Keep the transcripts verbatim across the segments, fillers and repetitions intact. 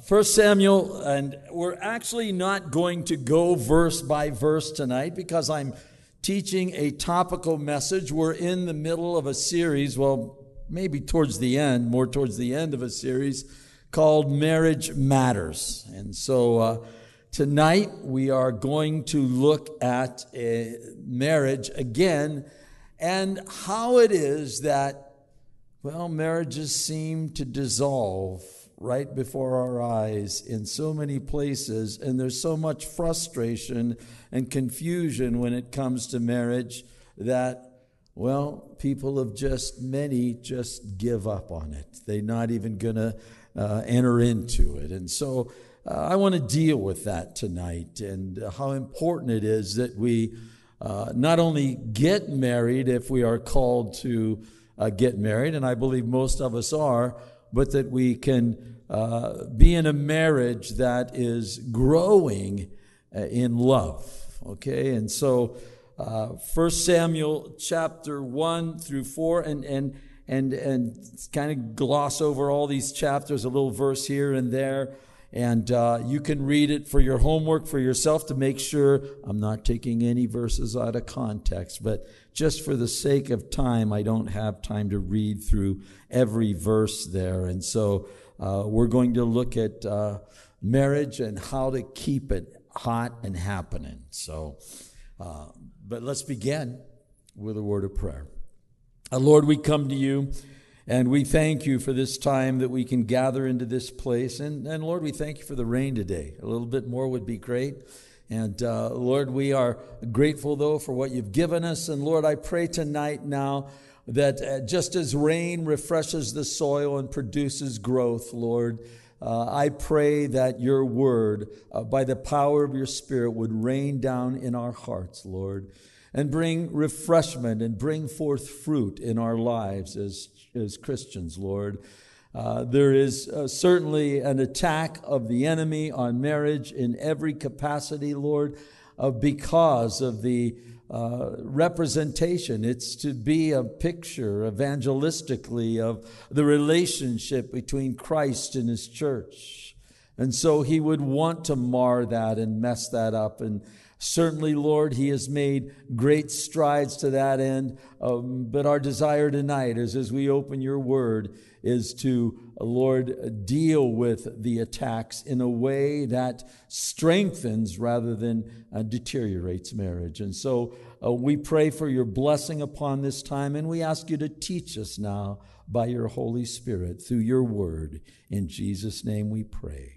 First Samuel, and we're actually not going to go verse by verse tonight because I'm teaching a topical message. We're in the middle of a series, well, maybe towards the end, more towards the end of a series called Marriage Matters. And so uh, tonight we are going to look at uh, marriage again and how it is that, well, marriages seem to dissolve right before our eyes in so many places, and there's so much frustration and confusion when it comes to marriage that, well, people have just, many just give up on it. They're not even going to uh, enter into it. And so uh, I want to deal with that tonight and uh, how important it is that we uh, not only get married if we are called to uh, get married, and I believe most of us are, but that we can uh, be in a marriage that is growing uh, in love, okay? And so uh, First Samuel chapter one through four, and and and and kind of gloss over all these chapters, a little verse here and there, and uh, you can read it for your homework for yourself to make sure I'm not taking any verses out of context, but just for the sake of time, I don't have time to read through every verse there. And so uh, we're going to look at uh, marriage and how to keep it hot and happening. So, uh, but let's begin with a word of prayer. Uh, Lord, we come to you and we thank you for this time that we can gather into this place. And, and Lord, we thank you for the rain today. A little bit more would be great. And uh, Lord, we are grateful, though, for what you've given us. And Lord, I pray tonight now that uh, just as rain refreshes the soil and produces growth, Lord, uh, I pray that your word, uh, by the power of your Spirit, would rain down in our hearts, Lord, and bring refreshment and bring forth fruit in our lives as, as Christians, Lord. Uh, there is uh, certainly an attack of the enemy on marriage in every capacity, Lord, uh, because of the uh, representation. It's to be a picture evangelistically of the relationship between Christ and his church. And so he would want to mar that and mess that up. And certainly, Lord, he has made great strides to that end. Um, but our desire tonight is, as we open your word, is to, Lord, deal with the attacks in a way that strengthens rather than uh, deteriorates marriage. And so uh, we pray for your blessing upon this time, and we ask you to teach us now by your Holy Spirit through your word. In Jesus' name we pray.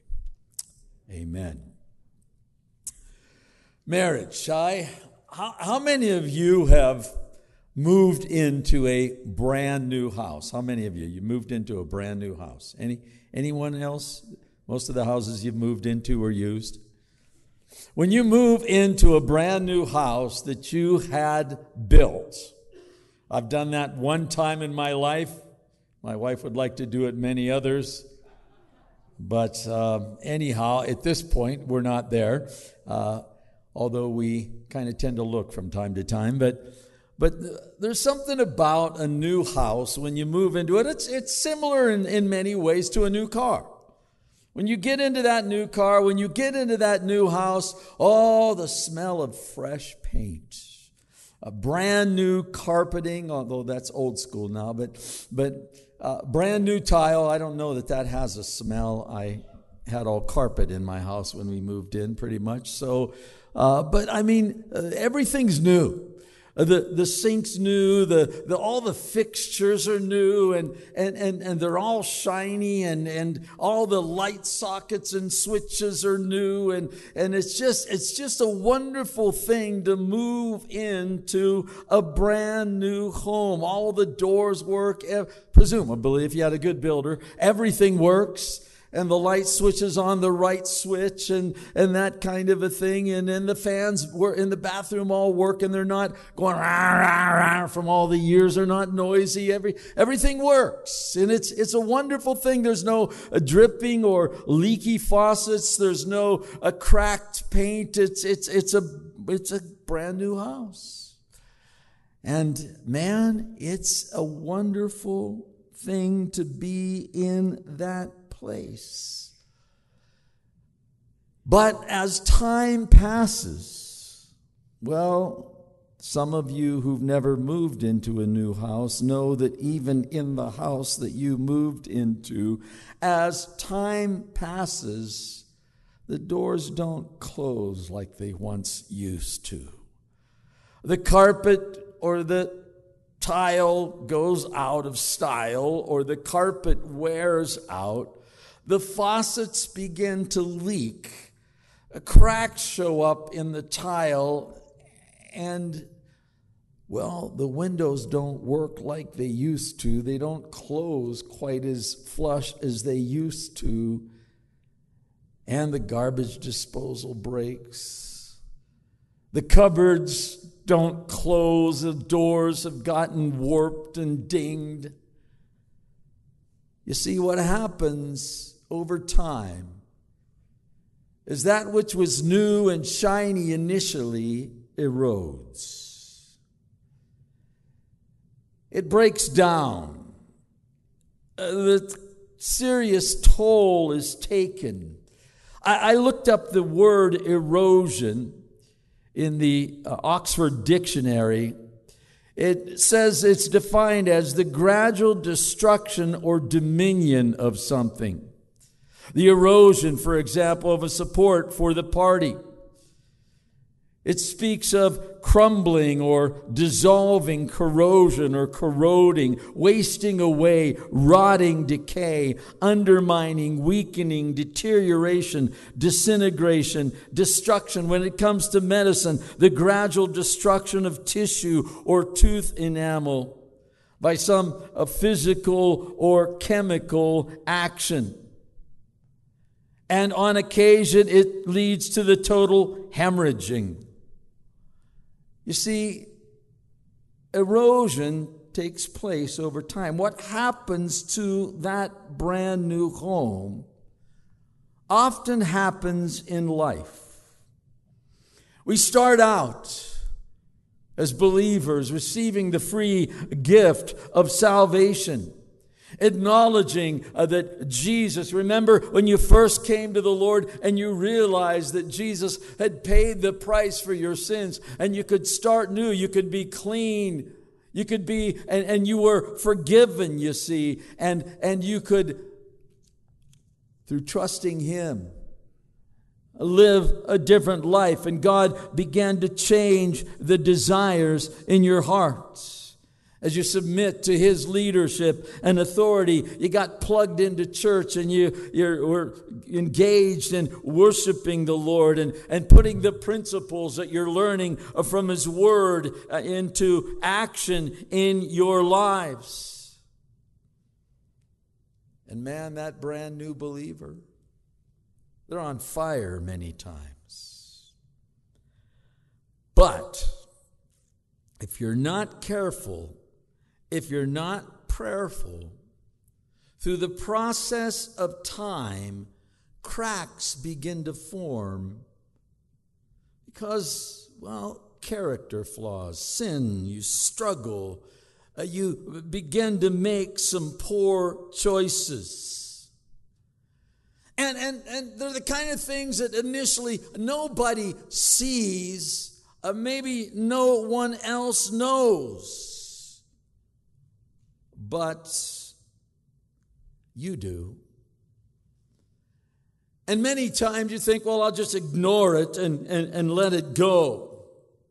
Amen. Marriage. I, how, how many of you have moved into a brand new house? How many of you? You moved into a brand new house. Any anyone else? Most of the houses you've moved into are used. When you move into a brand new house that you had built, I've done that one time in my life. My wife would like to do it many others. But uh, anyhow, at this point, we're not there. Uh, although we kind of tend to look from time to time. But but there's something about a new house when you move into it. It's it's similar in, in many ways to a new car. When you get into that new car, when you get into that new house, oh, the smell of fresh paint, a brand new carpeting, although that's old school now, but but uh, brand new tile. I don't know that that has a smell. I had all carpet in my house when we moved in, pretty much. So, uh, but I mean, uh, everything's new. Uh, the the sink's new. The, the all the fixtures are new, and and and and they're all shiny, and and all the light sockets and switches are new, and and it's just it's just a wonderful thing to move into a brand new home. All the doors work. Presumably, if you had a good builder, everything works. And the light switches on the right switch and, and that kind of a thing. And then the fans were in the bathroom all work, and they're not going rah, rah, rah from all the years. They're not noisy. Every everything works. And it's it's a wonderful thing. There's no uh, dripping or leaky faucets. There's no uh, cracked paint. It's it's it's a it's a brand new house. And man, it's a wonderful thing to be in that place. But as time passes, well, some of you who've never moved into a new house know that even in the house that you moved into, as time passes, the doors don't close like they once used to. The carpet or the tile goes out of style, or the carpet wears out. The faucets begin to leak. Cracks show up in the tile, and, well, the windows don't work like they used to. They don't close quite as flush as they used to. And the garbage disposal breaks. The cupboards don't close. The doors have gotten warped and dinged. You see, what happens over time is that which was new and shiny initially erodes. It breaks down. Uh, the serious toll is taken. I, I looked up the word erosion in the uh, Oxford Dictionary. It says it's defined as the gradual destruction or dominion of something. The erosion, for example, of a support for the party. It speaks of crumbling or dissolving, corrosion or corroding, wasting away, rotting, decay, undermining, weakening, deterioration, disintegration, destruction. When it comes to medicine, the gradual destruction of tissue or tooth enamel by some uh, physical or chemical action. And on occasion, it leads to the total hemorrhaging. You see, erosion takes place over time. What happens to that brand new home often happens in life. We start out as believers receiving the free gift of salvation, acknowledging uh, that Jesus, remember when you first came to the Lord and you realized that Jesus had paid the price for your sins and you could start new, you could be clean, you could be, and, and you were forgiven, you see, and, and you could, through trusting Him, live a different life, and God began to change the desires in your hearts. As you submit to His leadership and authority, you got plugged into church and you you were engaged in worshiping the Lord and, and putting the principles that you're learning from His Word into action in your lives. And man, that brand new believer, they're on fire many times. But if you're not careful, if you're not prayerful, through the process of time, cracks begin to form because, well, character flaws, sin, you struggle, uh, you begin to make some poor choices. And, and, and they're the kind of things that initially nobody sees, uh, maybe no one else knows. But you do. And many times you think, well, I'll just ignore it and, and, and let it go.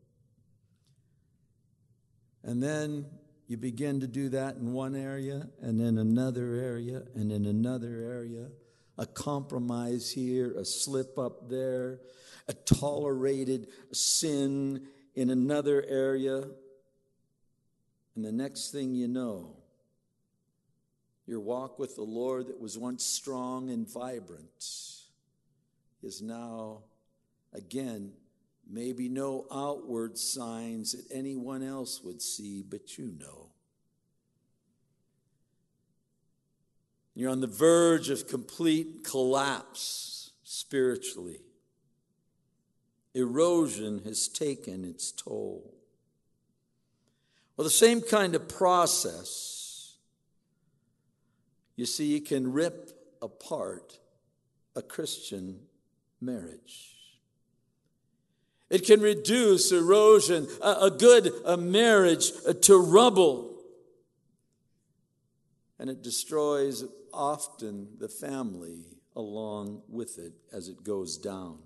And then you begin to do that in one area, and in another area, and in another area. A compromise here, a slip up there, a tolerated sin in another area. And the next thing you know, your walk with the Lord that was once strong and vibrant is now, again, maybe no outward signs that anyone else would see, but you know. You're on the verge of complete collapse spiritually. Erosion has taken its toll. Well, the same kind of process, you see, you can rip apart a Christian marriage. It can reduce erosion, a, a good a marriage to rubble. And it destroys often the family along with it as it goes down.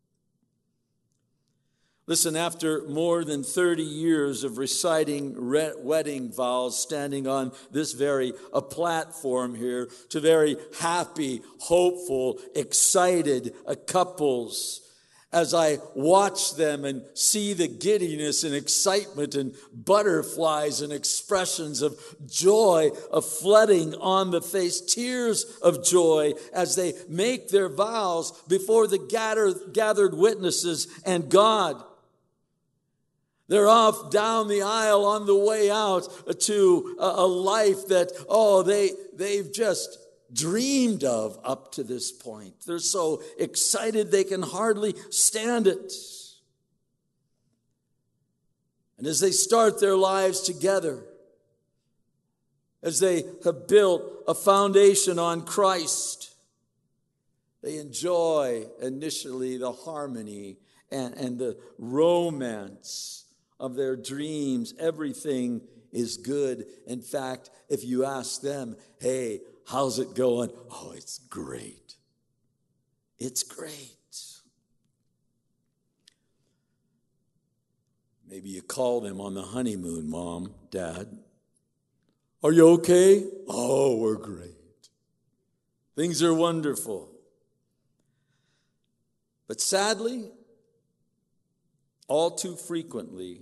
Listen, after more than thirty years of reciting re- wedding vows, standing on this very a platform here to very happy, hopeful, excited uh, couples, as I watch them and see the giddiness and excitement and butterflies and expressions of joy of flooding on the face, tears of joy as they make their vows before the gathered, gathered witnesses and God. They're off down the aisle on the way out to a, a life that, oh, they, they've just dreamed of up to this point. They're so excited they can hardly stand it. And as they start their lives together, as they have built a foundation on Christ, they enjoy initially the harmony and, and the romance of their dreams. Everything is good. In fact, if you ask them, hey, how's it going? Oh, it's great. It's great. Maybe you call them on the honeymoon, Mom, Dad. Are you okay? Oh, we're great. Things are wonderful. But sadly, all too frequently,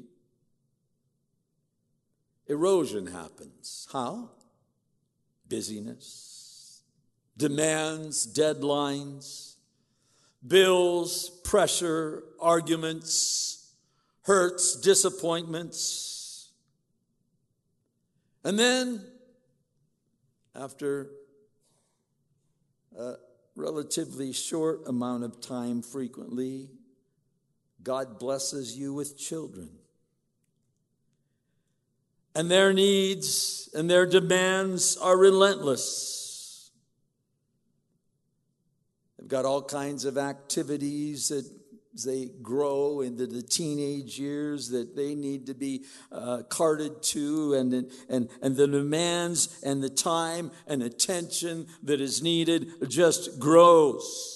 erosion happens. How? Busyness, demands, deadlines, bills, pressure, arguments, hurts, disappointments. And then, after a relatively short amount of time, frequently, God blesses you with children. And their needs and their demands are relentless. They've got all kinds of activities that as they grow into the teenage years that they need to be uh, carted to, and, and, and the demands and the time and attention that is needed just grows.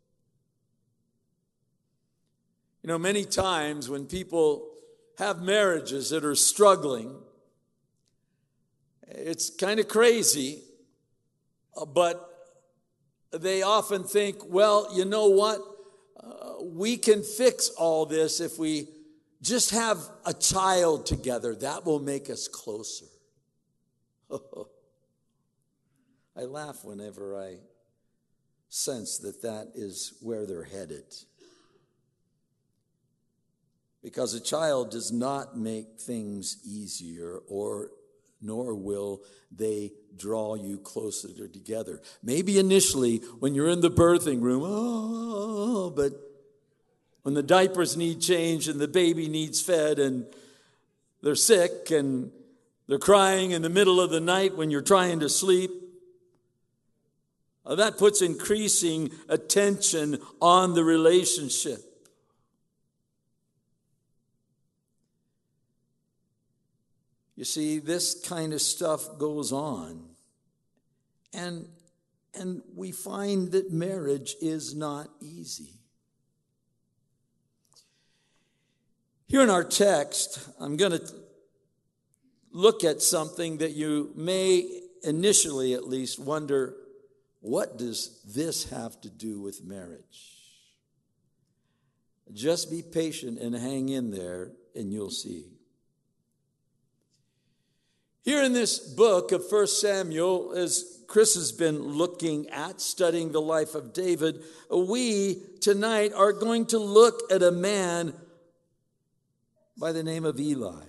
You know, many times when people have marriages that are struggling, it's kind of crazy, but they often think, well, you know what? Uh, we can fix all this if we just have a child together. That will make us closer. I laugh whenever I sense that that is where they're headed. Because a child does not make things easier, or nor will they draw you closer together. Maybe initially when you're in the birthing room, oh, but when the diapers need changed and the baby needs fed and they're sick and they're crying in the middle of the night when you're trying to sleep, that puts increasing attention on the relationship. You see, this kind of stuff goes on, and, and we find that marriage is not easy. Here in our text, I'm going to look at something that you may initially at least wonder, what does this have to do with marriage? Just be patient and hang in there, and you'll see. Here in this book of First Samuel, as Chris has been looking at, studying the life of David, we tonight are going to look at a man by the name of Eli.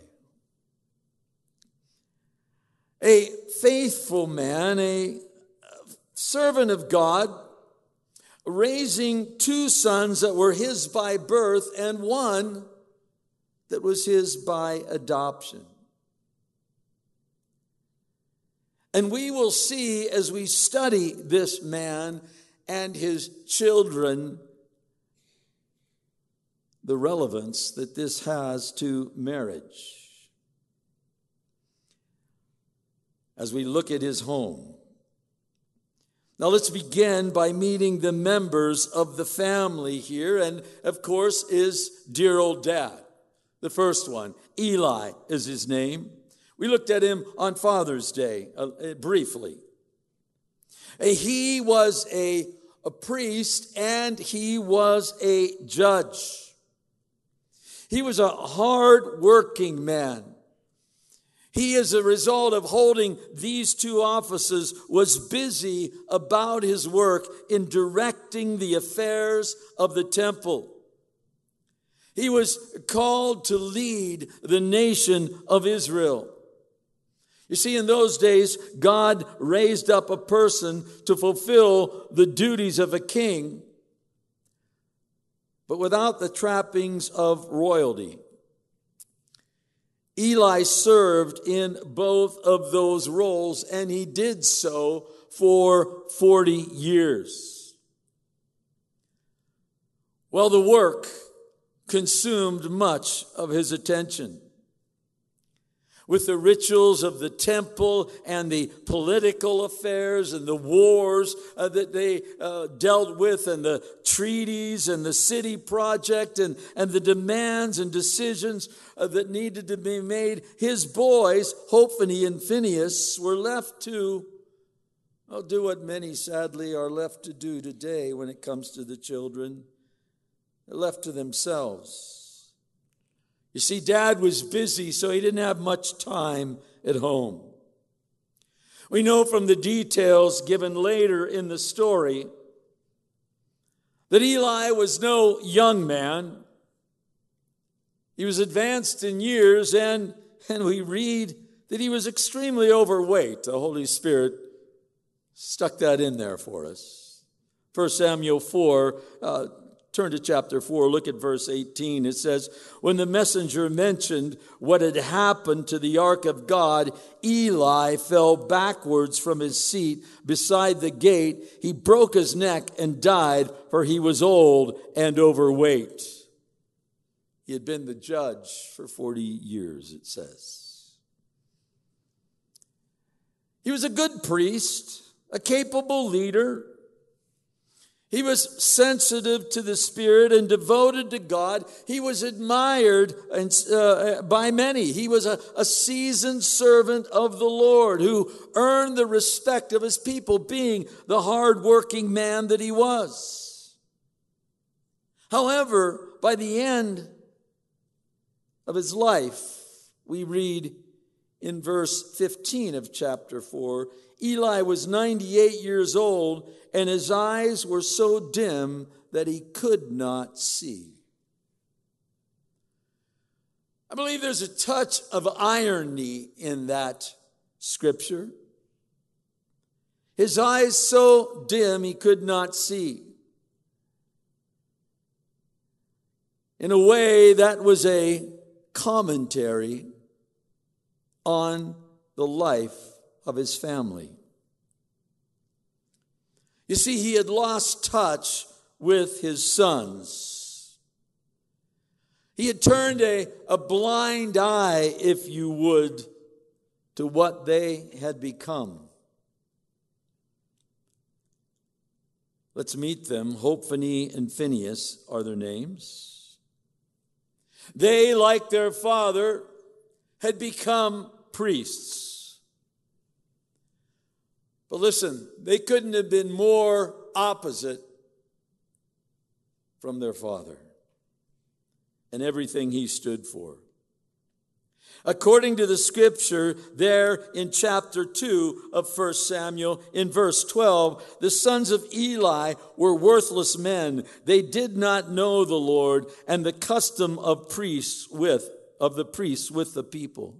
A faithful man, a servant of God, raising two sons that were his by birth and one that was his by adoption. And we will see as we study this man and his children the relevance that this has to marriage. As we look at his home. Now let's begin by meeting the members of the family here, and of course is dear old dad. The first one, Eli is his name. We looked at him on Father's Day uh, briefly. Uh, he was a, a priest and he was a judge. He was a hard-working man. He, as a result of holding these two offices, was busy about his work in directing the affairs of the temple. He was called to lead the nation of Israel. You see, in those days, God raised up a person to fulfill the duties of a king, but without the trappings of royalty. Eli served in both of those roles, and he did so for forty years. Well, the work consumed much of his attention. With the rituals of the temple and the political affairs and the wars uh, that they uh, dealt with, and the treaties and the city project and, and the demands and decisions uh, that needed to be made, his boys, Hophni and Phinehas, were left to well, do what many sadly are left to do today when it comes to the children. They're left to themselves. You see, Dad was busy, so he didn't have much time at home. We know from the details given later in the story that Eli was no young man. He was advanced in years, and, and we read that he was extremely overweight. The Holy Spirit stuck that in there for us. First Samuel four, uh, turn to chapter four, look at verse eighteen. It says, when the messenger mentioned what had happened to the ark of God, Eli fell backwards from his seat beside the gate. He broke his neck and died, for he was old and overweight. He had been the judge for forty years, it says. He was a good priest, a capable leader. He was sensitive to the Spirit and devoted to God. He was admired and, uh, by many. He was a, a seasoned servant of the Lord who earned the respect of his people, being the hard-working man that he was. However, by the end of his life, we read in verse fifteen of chapter four, Eli was ninety-eight years old, and his eyes were so dim that he could not see. I believe there's a touch of irony in that scripture. His eyes so dim he could not see. In a way, that was a commentary on the life of his family. You see, he had lost touch with his sons. He had turned a, a blind eye, if you would, to what they had become. Let's meet them. Hophni and Phinehas are their names. They, like their father, had become priests. But listen, they couldn't have been more opposite from their father and everything he stood for. According to the scripture there in chapter two of First Samuel, in verse twelve, the sons of Eli were worthless men. They did not know the Lord and the custom of priests with of the priests with the people.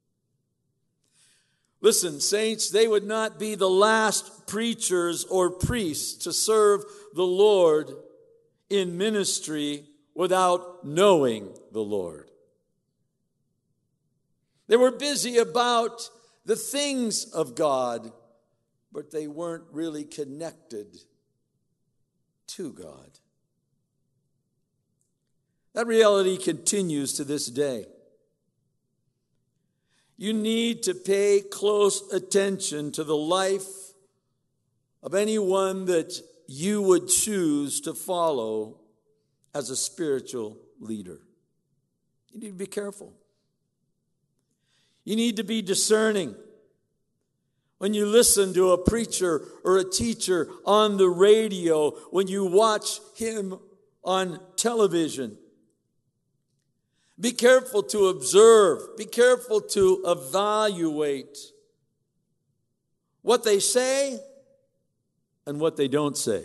Listen, saints, they would not be the last preachers or priests to serve the Lord in ministry without knowing the Lord. They were busy about the things of God, but they weren't really connected to God. That reality continues to this day. You need to pay close attention to the life of anyone that you would choose to follow as a spiritual leader. You need to be careful. You need to be discerning. When you listen to a preacher or a teacher on the radio, when you watch him on television, be careful to observe. Be careful to evaluate what they say and what they don't say.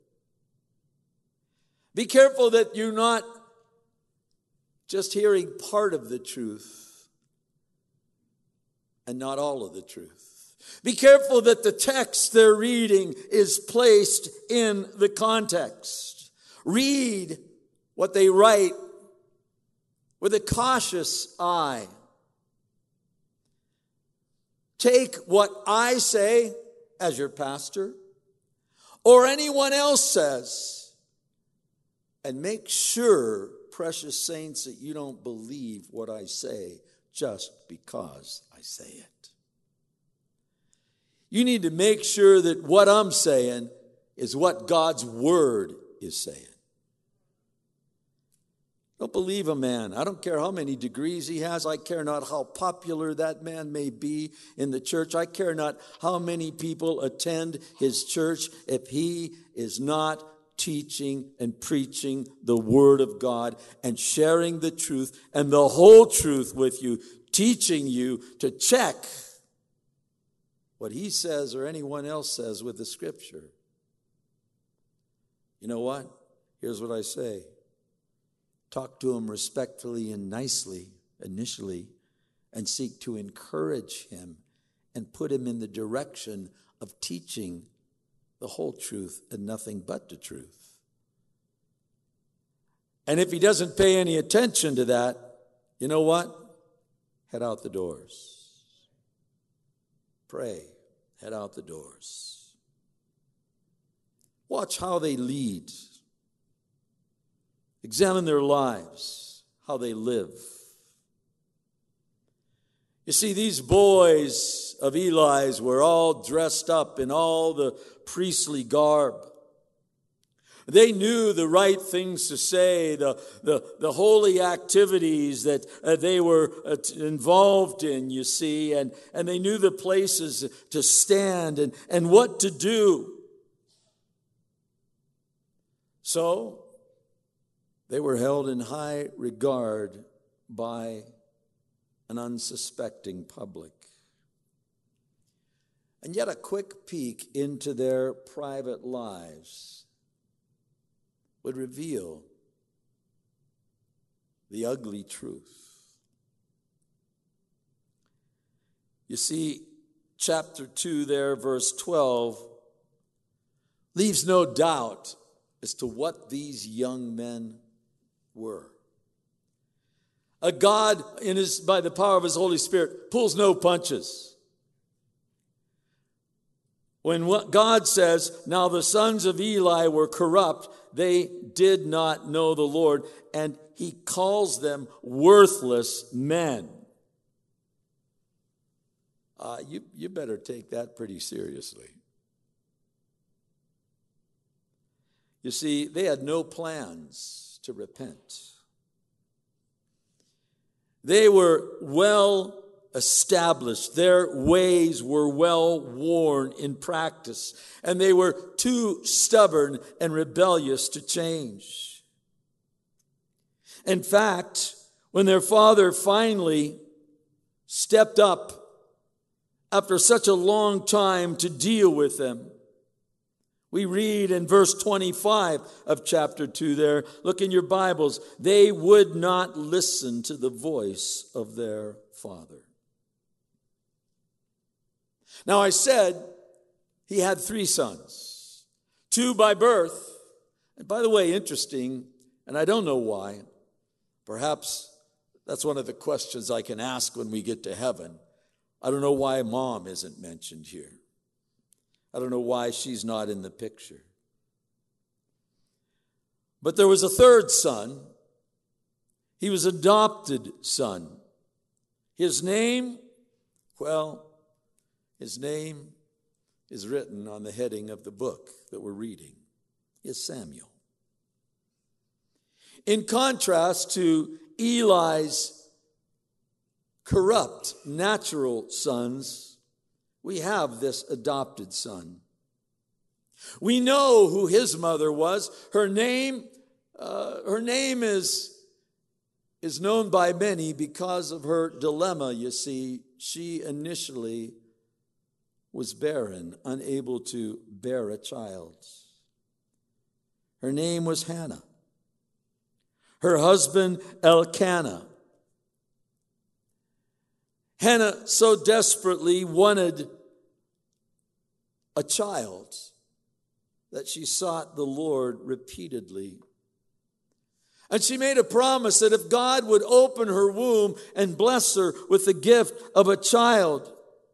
Be careful that you're not just hearing part of the truth and not all of the truth. Be careful that the text they're reading is placed in the context. Read what they write with a cautious eye. Take what I say as your pastor or anyone else says and make sure, precious saints, that you don't believe what I say just because I say it. You need to make sure that what I'm saying is what God's word is saying. Don't believe a man. I don't care how many degrees he has. I care not how popular that man may be in the church. I care not how many people attend his church if he is not teaching and preaching the word of God and sharing the truth and the whole truth with you, teaching you to check what he says or anyone else says with the scripture. You know what? Here's what I say. Talk to him respectfully and nicely initially and seek to encourage him and put him in the direction of teaching the whole truth and nothing but the truth. And if he doesn't pay any attention to that, you know what? Head out the doors. Pray. Head out the doors. Watch how they lead. Examine their lives, how they live. You see, these boys of Eli's were all dressed up in all the priestly garb. They knew the right things to say, the, the, the holy activities that uh, they were uh, involved in, you see, and, and they knew the places to stand and, and what to do. So, they were held in high regard by an unsuspecting public. And yet a quick peek into their private lives would reveal the ugly truth. You see, chapter two there, verse twelve, leaves no doubt as to what these young men were. A God, in his, by the power of his Holy Spirit, pulls no punches. When what God says, now the sons of Eli were corrupt, they did not know the Lord, and he calls them worthless men. Uh, you, you better take that pretty seriously. You see, they had no plans to repent. They were well established. Their ways were well worn in practice, and they were too stubborn and rebellious to change. In fact, when their father finally stepped up after such a long time to deal with them, we read in verse twenty-five of chapter two there, look in your Bibles, they would not listen to the voice of their father. Now I said he had three sons, two by birth. And by the way, interesting, and I don't know why, perhaps that's one of the questions I can ask when we get to heaven. I don't know why mom isn't mentioned here. I don't know why she's not in the picture. But there was a third son He was adopted son. His name, well, his name is written on the heading of the book that we're reading, is Samuel. In contrast to Eli's corrupt natural sons, we have this adopted son. We know who his mother was. Her name, uh, her name is, is known by many because of her dilemma. You see, she initially was barren, unable to bear a child. Her name was Hannah. Her husband, Elkanah. Hannah so desperately wanted a child that she sought the Lord repeatedly. And she made a promise that if God would open her womb and bless her with the gift of a child,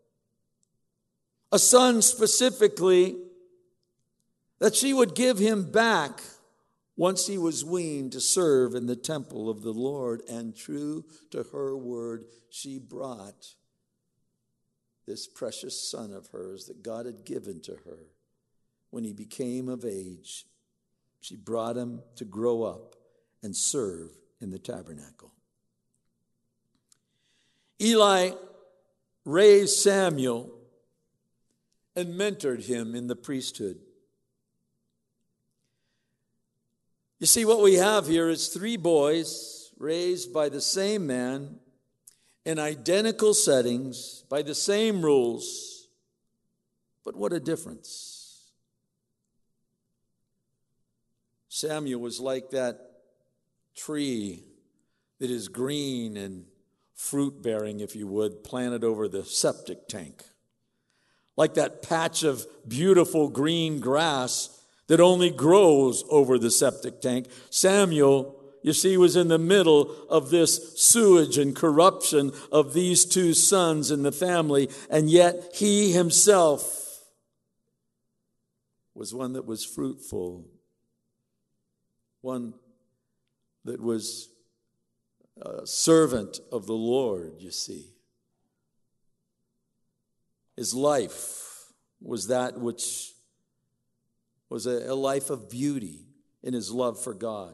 a son specifically, that she would give him back once he was weaned to serve in the temple of the Lord. And true to her word, she brought this precious son of hers that God had given to her when he became of age. She brought him to grow up and serve in the tabernacle. Eli raised Samuel and mentored him in the priesthood. You see, what we have here is three boys raised by the same man in identical settings, by the same rules. But what a difference. Samuel was like that tree that is green and fruit-bearing, if you would, planted over the septic tank. Like that patch of beautiful green grass that only grows over the septic tank. Samuel, you see, was in the middle of this sewage and corruption of these two sons in the family, and yet he himself was one that was fruitful, one that was a servant of the Lord, you see. His life was that which was a, a life of beauty in his love for God.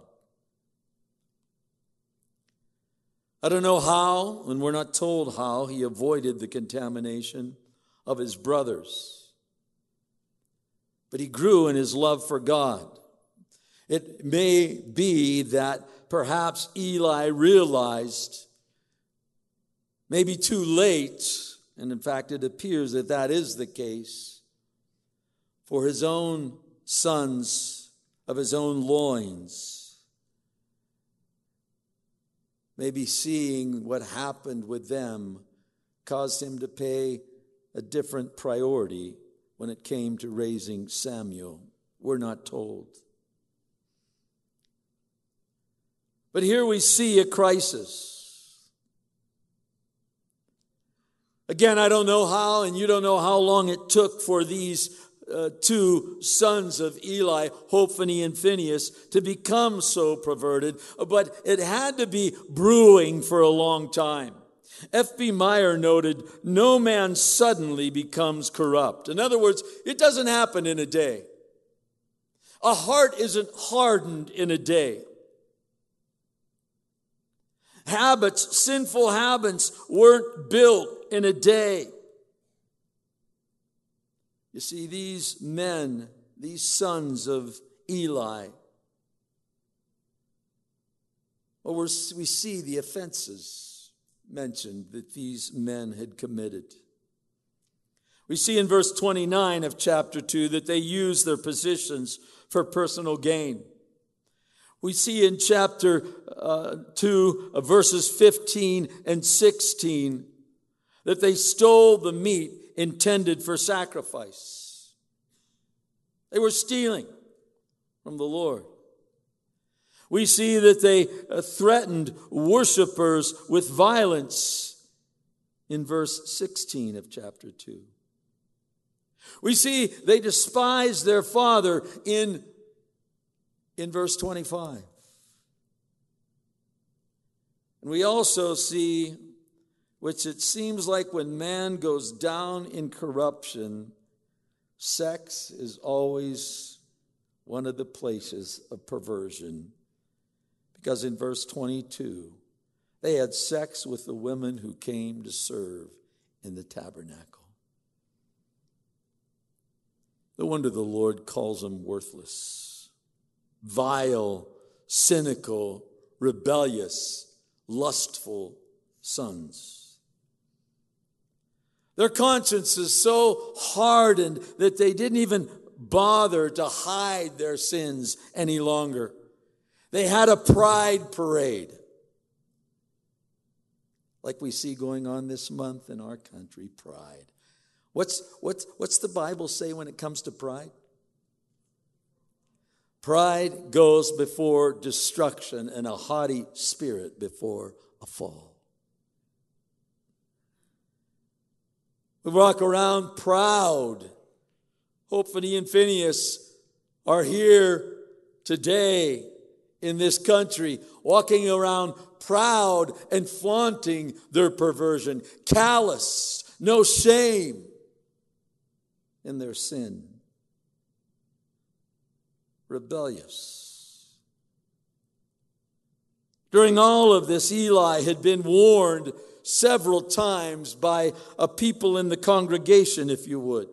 I don't know how, and we're not told how, he avoided the contamination of his brothers. But he grew in his love for God. It may be that perhaps Eli realized, maybe too late, and in fact it appears that that is the case, for his own sons of his own loins, maybe seeing what happened with them caused him to pay a different priority when it came to raising Samuel. We're not told. But here we see a crisis. Again, I don't know how, and you don't know how long it took for these uh, two sons of Eli, Hophni and Phinehas, to become so perverted, but it had to be brewing for a long time. F B Meyer noted, no man suddenly becomes corrupt. In other words, it doesn't happen in a day. A heart isn't hardened in a day. Habits, sinful habits, weren't built in a day. You see, these men, these sons of Eli, well, we're, we see the offenses mentioned that these men had committed. We see in verse twenty-nine of chapter two that they used their positions for personal gain. We see in chapter uh, two, uh, verses fifteen and sixteen, that they stole the meat intended for sacrifice. They were stealing from the Lord. We see that they uh, threatened worshipers with violence in verse sixteen of chapter two. We see they despised their father in In verse twenty-five. And we also see, which it seems like when man goes down in corruption, sex is always one of the places of perversion. Because in verse twenty-two, they had sex with the women who came to serve in the tabernacle. No wonder the Lord calls them worthless, vile, cynical, rebellious, lustful sons. Their conscience is so hardened that they didn't even bother to hide their sins any longer. They had a pride parade, like we see going on this month in our country, pride. What's, what's, what's the Bible say when it comes to pride? Pride goes before destruction, and a haughty spirit before a fall. We walk around proud. Hophni and Phinehas are here today in this country, walking around proud and flaunting their perversion, callous, no shame in their sin, rebellious. During all of this, Eli had been warned several times by a people in the congregation, if you would.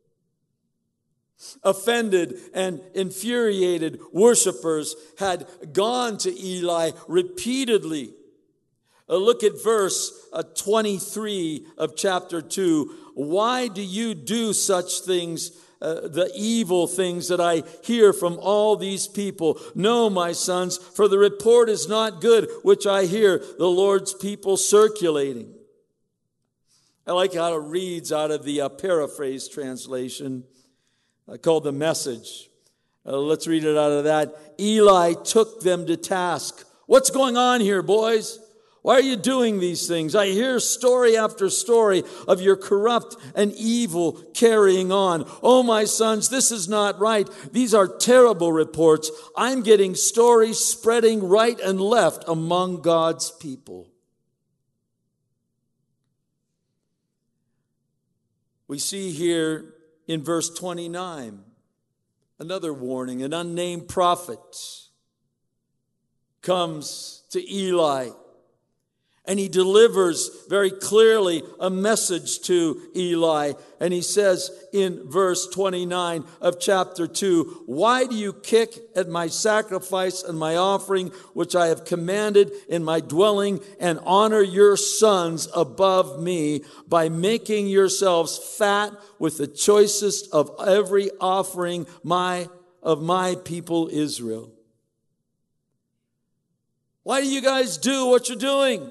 Offended and infuriated worshipers had gone to Eli repeatedly. Uh, look at verse uh, twenty-three of chapter two. Why do you do such things, uh, the evil things that I hear from all these people? No, my sons, for the report is not good, which I hear the Lord's people circulating. I like how it reads out of the uh, paraphrase translation. I called the Message. Uh, let's read it out of that. Eli took them to task. What's going on here, boys? Why are you doing these things? I hear story after story of your corrupt and evil carrying on. Oh, my sons, this is not right. These are terrible reports. I'm getting stories spreading right and left among God's people. We see here in verse twenty-nine, another warning. An unnamed prophet comes to Eli, and he delivers very clearly a message to Eli. And he says in verse twenty-nine of chapter two, why do you kick at my sacrifice and my offering, which I have commanded in my dwelling, and honor your sons above me by making yourselves fat with the choicest of every offering my of my people Israel? Why do you guys do what you're doing?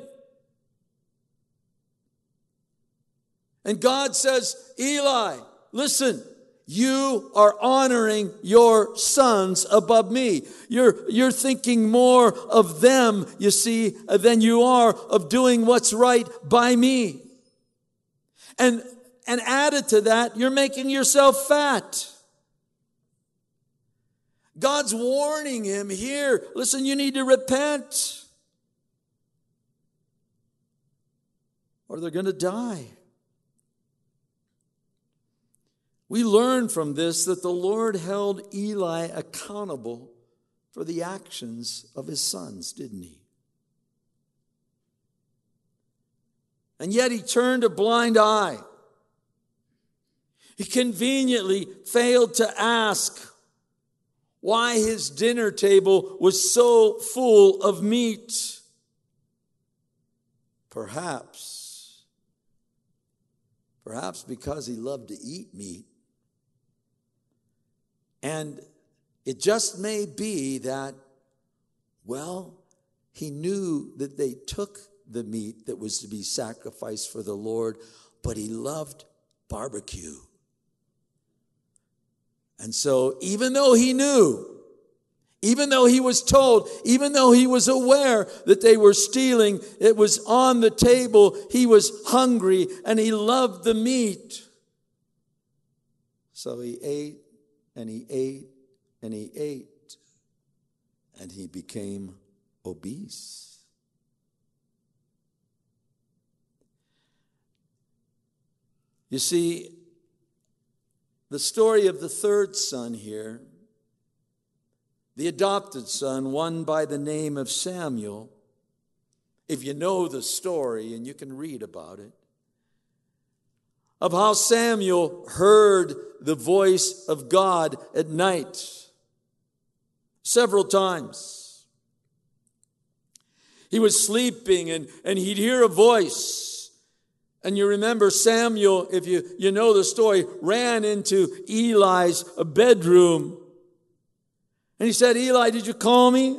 And God says, Eli, listen, you are honoring your sons above me. You're, you're thinking more of them, you see, than you are of doing what's right by me. And, and added to that, you're making yourself fat. God's warning him here. Listen, you need to repent, or they're going to die. We learn from this that the Lord held Eli accountable for the actions of his sons, didn't he? And yet he turned a blind eye. He conveniently failed to ask why his dinner table was so full of meat. Perhaps, perhaps because he loved to eat meat. And it just may be that, well, he knew that they took the meat that was to be sacrificed for the Lord, but he loved barbecue. And so even though he knew, even though he was told, even though he was aware that they were stealing, it was on the table, he was hungry and he loved the meat. So he ate. And he ate, and he ate, and he became obese. You see, the story of the third son here, the adopted son, one by the name of Samuel, if you know the story, and you can read about it, of how Samuel heard the voice of God at night several times. He was sleeping and, and he'd hear a voice. And you remember Samuel, if you, you know the story, ran into Eli's bedroom. And he said, "Eli, did you call me?"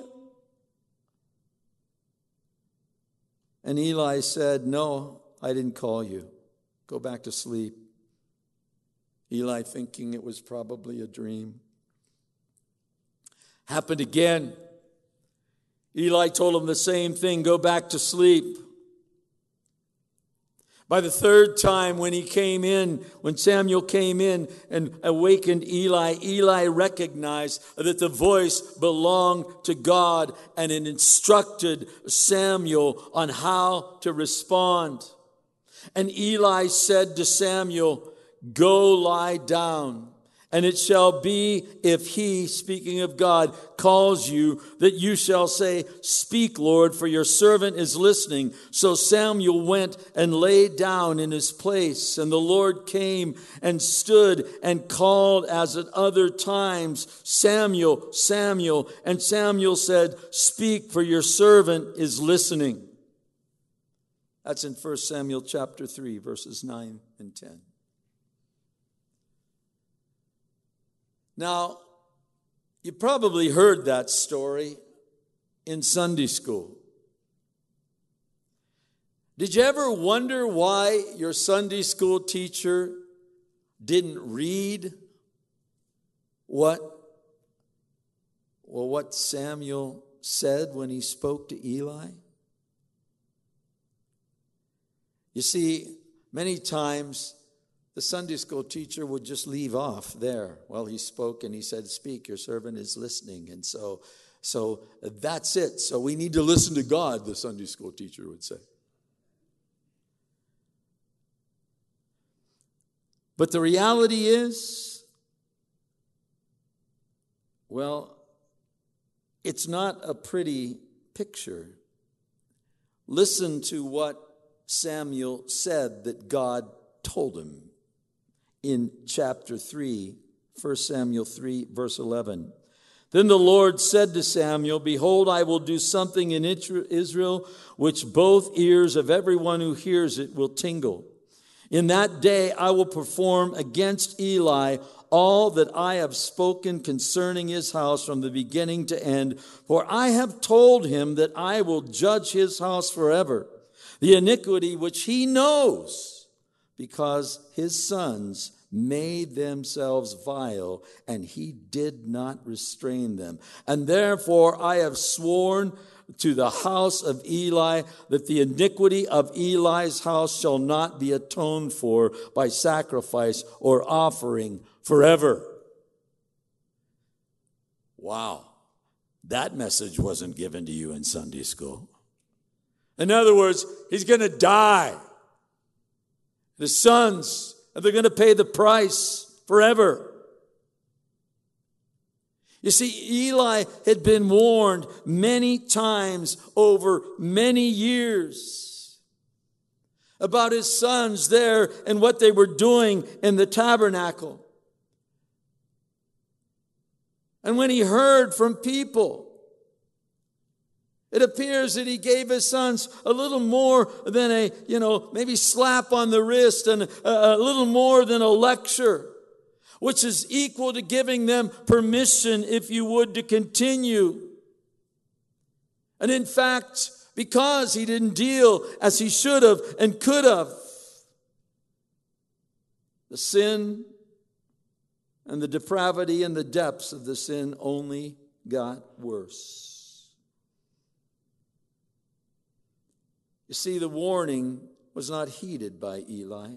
And Eli said, "No, I didn't call you. Go back to sleep." Eli, thinking it was probably a dream. Happened again. Eli told him the same thing, "Go back to sleep." By the third time when he came in, when Samuel came in and awakened Eli, Eli recognized that the voice belonged to God, and it instructed Samuel on how to respond. And Eli said to Samuel, "Go lie down. And it shall be, if he," speaking of God, "calls you, that you shall say, 'Speak, Lord, for your servant is listening.'" So Samuel went and lay down in his place. And the Lord came and stood and called as at other times, "Samuel, Samuel." And Samuel said, "Speak, for your servant is listening." That's in First Samuel chapter three, verses nine and ten. Now, you probably heard that story in Sunday school. Did you ever wonder why your Sunday school teacher didn't read what, well, what Samuel said when he spoke to Eli? You see, many times the Sunday school teacher would just leave off there. Well, he spoke and he said, "Speak, your servant is listening." And so, so that's it. So we need to listen to God, the Sunday school teacher would say. But the reality is, well, it's not a pretty picture. Listen to what Samuel said that God told him. In chapter three, First Samuel three, verse eleven. "Then the Lord said to Samuel, 'Behold, I will do something in Israel which both ears of everyone who hears it will tingle. In that day I will perform against Eli all that I have spoken concerning his house from the beginning to end. For I have told him that I will judge his house forever, the iniquity which he knows, because his sons made themselves vile, and he did not restrain them. And therefore I have sworn to the house of Eli that the iniquity of Eli's house shall not be atoned for by sacrifice or offering forever.'" Wow, that message wasn't given to you in Sunday school. In other words, he's going to die. The sons, they're going to pay the price forever. You see, Eli had been warned many times over many years about his sons there and what they were doing in the tabernacle. And when he heard from people, it appears that he gave his sons a little more than a, you know, maybe slap on the wrist, and a, a little more than a lecture, which is equal to giving them permission, if you would, to continue. And in fact, because he didn't deal as he should have and could have, the sin and the depravity and the depths of the sin only got worse. You see, the warning was not heeded by Eli.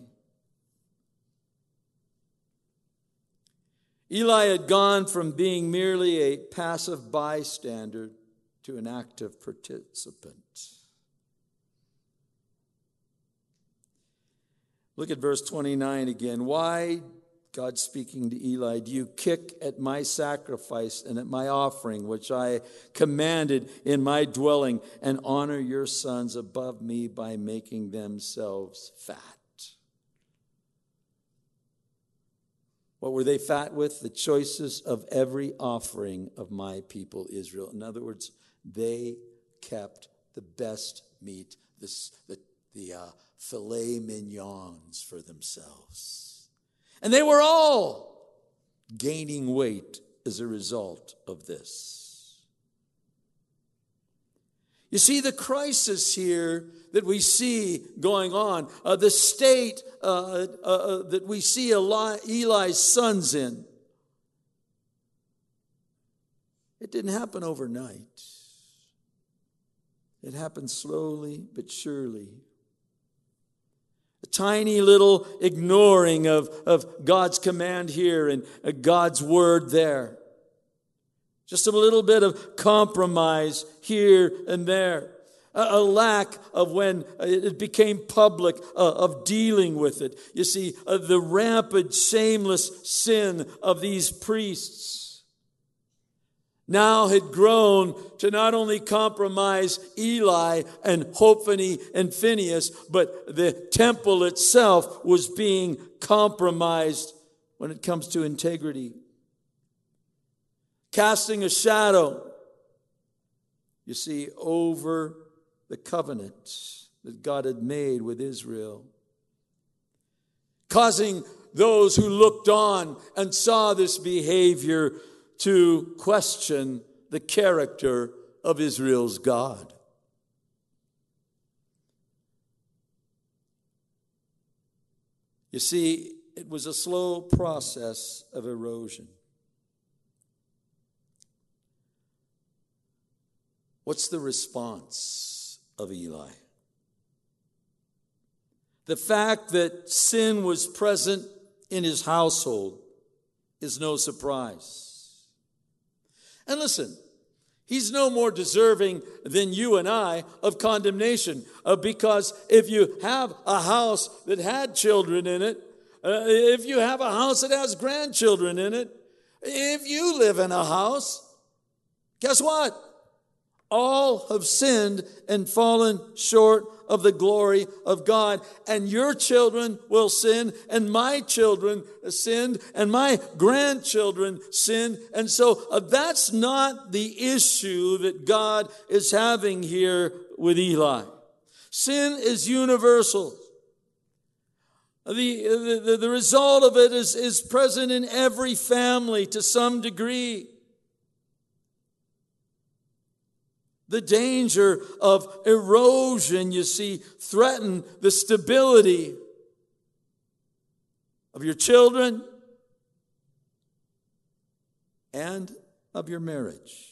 Eli had gone from being merely a passive bystander to an active participant. Look at verse twenty-nine again. Why, God speaking to Eli, do you kick at my sacrifice and at my offering, which I commanded in my dwelling, and honor your sons above me by making themselves fat? What were they fat with? The choices of every offering of my people Israel. In other words, they kept the best meat, this, the, the uh, filet mignons for themselves. And they were all gaining weight as a result of this. You see, the crisis here that we see going on, uh, the state uh, uh, uh, that we see Eli, Eli's sons in, it didn't happen overnight. It happened slowly but surely. A tiny little ignoring of, of God's command here and uh, God's word there. Just a little bit of compromise here and there. A, a lack of when it became public uh, of dealing with it. You see, uh, the rampant, shameless sin of these priests now had grown to not only compromise Eli and Hophni and Phinehas, but the temple itself was being compromised when it comes to integrity. Casting a shadow, you see, over the covenant that God had made with Israel. Causing those who looked on and saw this behavior to question the character of Israel's God. You see, it was a slow process of erosion. What's the response of Eli? The fact that sin was present in his household is no surprise. And listen, he's no more deserving than you and I of condemnation. Uh, because if you have a house that had children in it, uh, if you have a house that has grandchildren in it, if you live in a house, guess what? All have sinned and fallen short of the glory of God. And your children will sin, and my children sinned, and my grandchildren sinned. And so uh, that's not the issue that God is having here with Eli. Sin is universal. The, the, the result of it is, is present in every family to some degree. The danger of erosion, you see, threaten the stability of your children and of your marriage.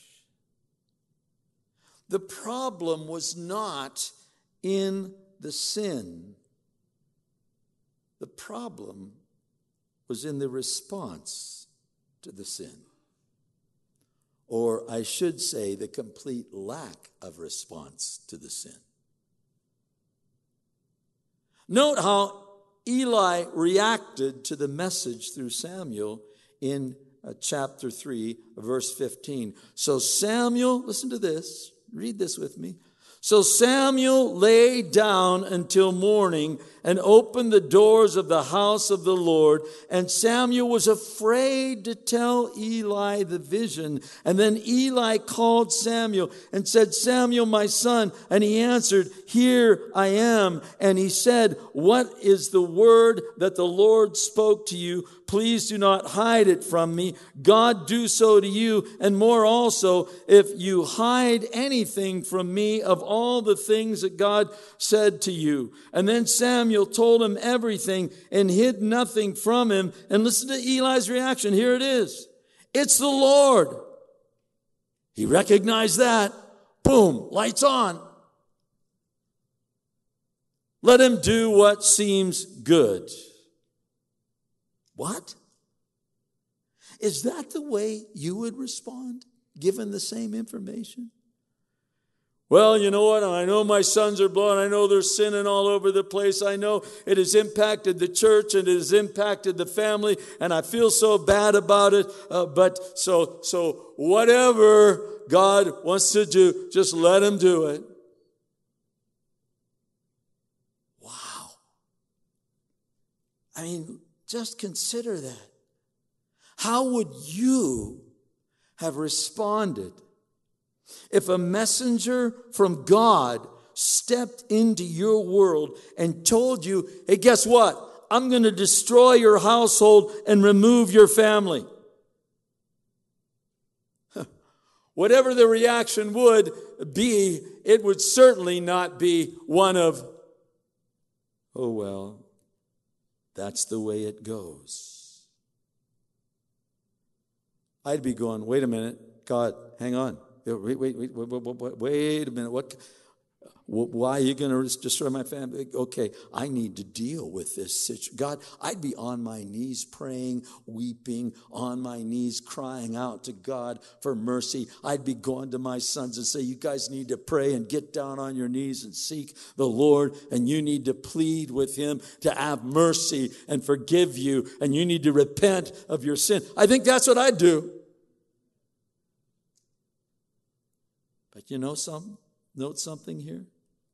The problem was not in the sin. The problem was in the response to the sin. Or I should say, the complete lack of response to the sin. Note how Eli reacted to the message through Samuel in uh, chapter three, verse fifteen. So Samuel, listen to this, read this with me. So Samuel lay down until morning and opened the doors of the house of the Lord. And Samuel was afraid to tell Eli the vision. And then Eli called Samuel and said, Samuel, my son. And he answered, here I am. And he said, what is the word that the Lord spoke to you? Please do not hide it from me. God do so to you, and more also, if you hide anything from me of all the things that God said to you. And then Samuel told him everything and hid nothing from him. And listen to Eli's reaction. Here it is. It's the Lord. He recognized that. Boom, lights on. Let him do what seems good. What? Is that the way you would respond, given the same information? Well, you know what? I know my sons are blowing. I know they're sinning all over the place. I know it has impacted the church and it has impacted the family, and I feel so bad about it. Uh, but so, so whatever God wants to do, just let him do it. Wow. I mean, just consider that. How would you have responded if a messenger from God stepped into your world and told you, hey, guess what? I'm going to destroy your household and remove your family? Whatever the reaction would be, it would certainly not be one of, oh, well, that's the way it goes. I'd be going, wait a minute, God, hang on. Wait, wait, wait, wait, wait, wait, wait a minute. What? Why are you going to destroy my family? Okay, I need to deal with this situation. God, I'd be on my knees praying, weeping, on my knees crying out to God for mercy. I'd be going to my sons and say, you guys need to pray and get down on your knees and seek the Lord, and you need to plead with him to have mercy and forgive you, and you need to repent of your sin. I think that's what I'd do. But you know something? Note something here.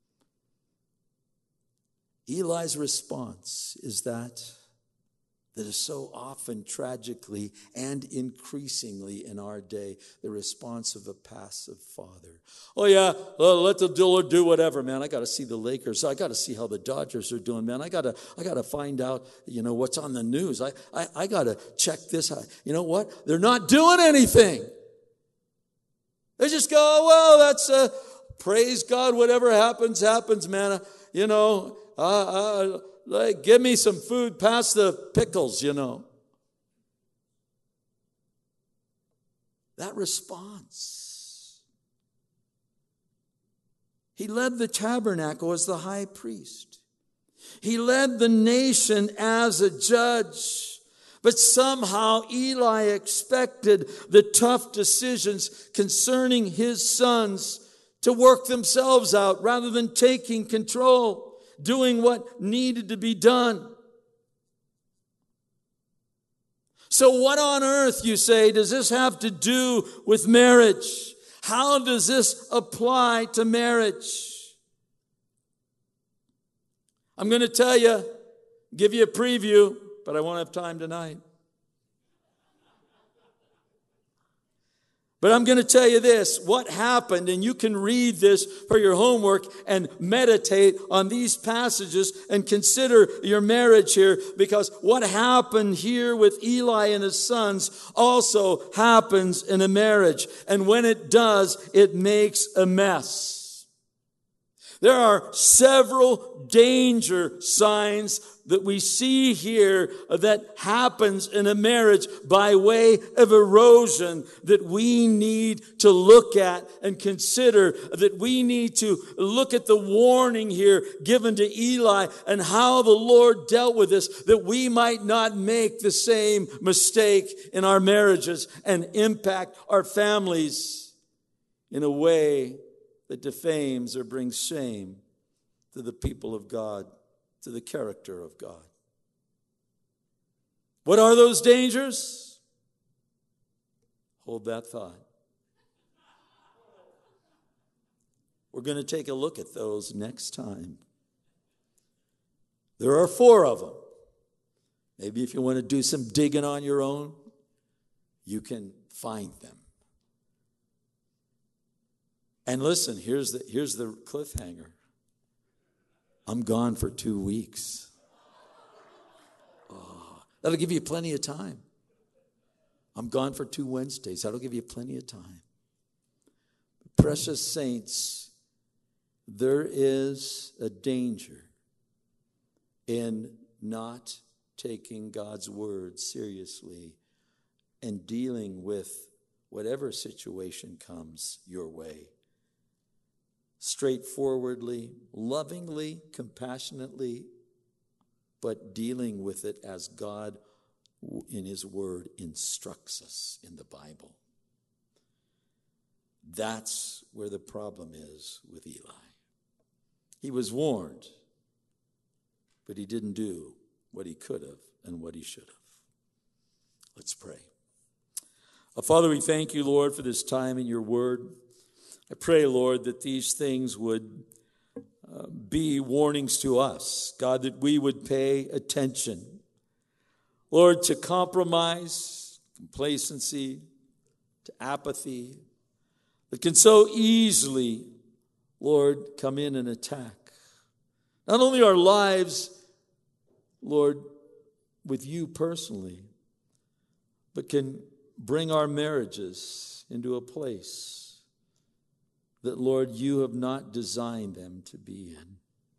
Eli's response is that that is so often tragically and increasingly in our day the response of a passive father. Oh yeah, well, let the Lord do whatever, man. I got to see the Lakers. I got to see how the Dodgers are doing, man. I got to I got to find out, you know, what's on the news. I I, I got to check this out. You know what? They're not doing anything. They just go, oh, well, that's, uh, praise God, whatever happens, happens, man. Uh, you know, uh, uh, like, give me some food past the pickles, you know. That response. He led the tabernacle as the high priest. He led the nation as a judge. But somehow Eli expected the tough decisions concerning his sons to work themselves out rather than taking control, doing what needed to be done. So what on earth, you say, does this have to do with marriage? How does this apply to marriage? I'm going to tell you, give you a preview, but I won't have time tonight. But I'm going to tell you this, what happened, and you can read this for your homework and meditate on these passages and consider your marriage here, because what happened here with Eli and his sons also happens in a marriage. And when it does, it makes a mess. There are several danger signs that we see here that happens in a marriage by way of erosion that we need to look at and consider, that we need to look at the warning here given to Eli and how the Lord dealt with this, that we might not make the same mistake in our marriages and impact our families in a way that defames or brings shame to the people of God, to the character of God. What are those dangers? Hold that thought. We're going to take a look at those next time. There are four of them. Maybe if you want to do some digging on your own, you can find them. And listen, here's the, here's the cliffhanger. I'm gone for two weeks. Oh, that'll give you plenty of time. I'm gone for two Wednesdays. That'll give you plenty of time. Precious saints, there is a danger in not taking God's word seriously and dealing with whatever situation comes your way. Straightforwardly, lovingly, compassionately, but dealing with it as God in his word instructs us in the Bible. That's where the problem is with Eli. He was warned, but he didn't do what he could have and what he should have. Let's pray. Uh, Father, we thank you, Lord, for this time in your word. I pray, Lord, that these things would uh, be warnings to us. God, that we would pay attention. Lord, to compromise, complacency, to apathy, that can so easily, Lord, come in and attack not only our lives, Lord, with you personally, but can bring our marriages into a place that, Lord, you have not designed them to be in.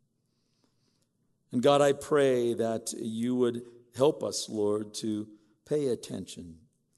And God, I pray that you would help us, Lord, to pay attention,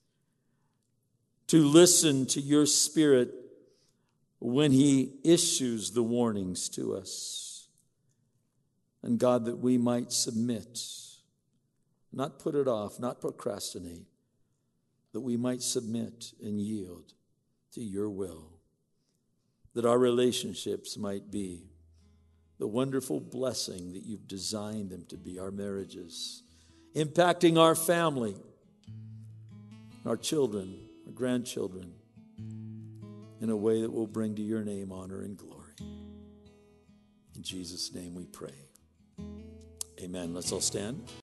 to listen to your Spirit when he issues the warnings to us. And God, that we might submit, not put it off, not procrastinate, that we might submit and yield to your will, that our relationships might be the wonderful blessing that you've designed them to be, our marriages, impacting our family, our children, our grandchildren, in a way that will bring to your name honor and glory. In Jesus' name we pray. Amen. Let's all stand.